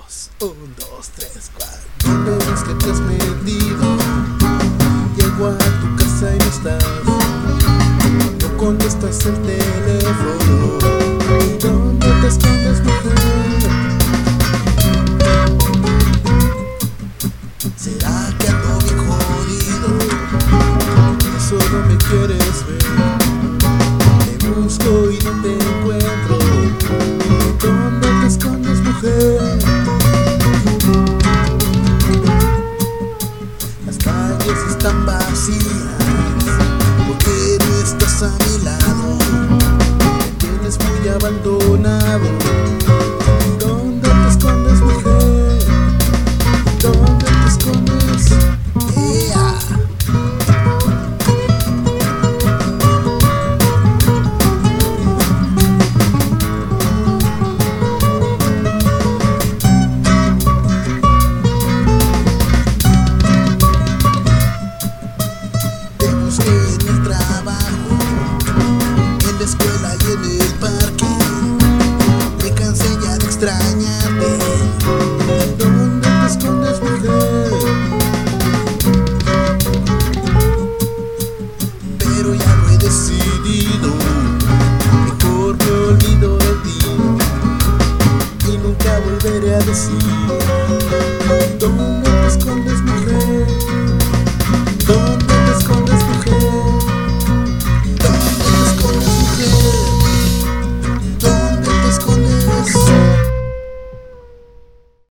2, 1, 2, 3, 4. ¿Dónde ves que te has metido? Llego a tu casa y no estás. No contestas el teléfono. ¿Dónde te escondes, mujer? ¿Será que ando bien jodido? Por eso no me quieres ver. Te busco y no te encuentro. ¿Dónde te escondes, mujer? Las calles están vacías porque no estás a mi lado. Me tienes muy abandonado. ¿Dónde te escondes, mujer? ¿Dónde te escondes? Yeah. Te busqué en el trabajo, en la escuela y en el parque. Me cansé ya de extrañarte. ¿Dónde te escondes, mujer? Pero ya lo he decidido. Mejor me olvido de ti y nunca volveré a decir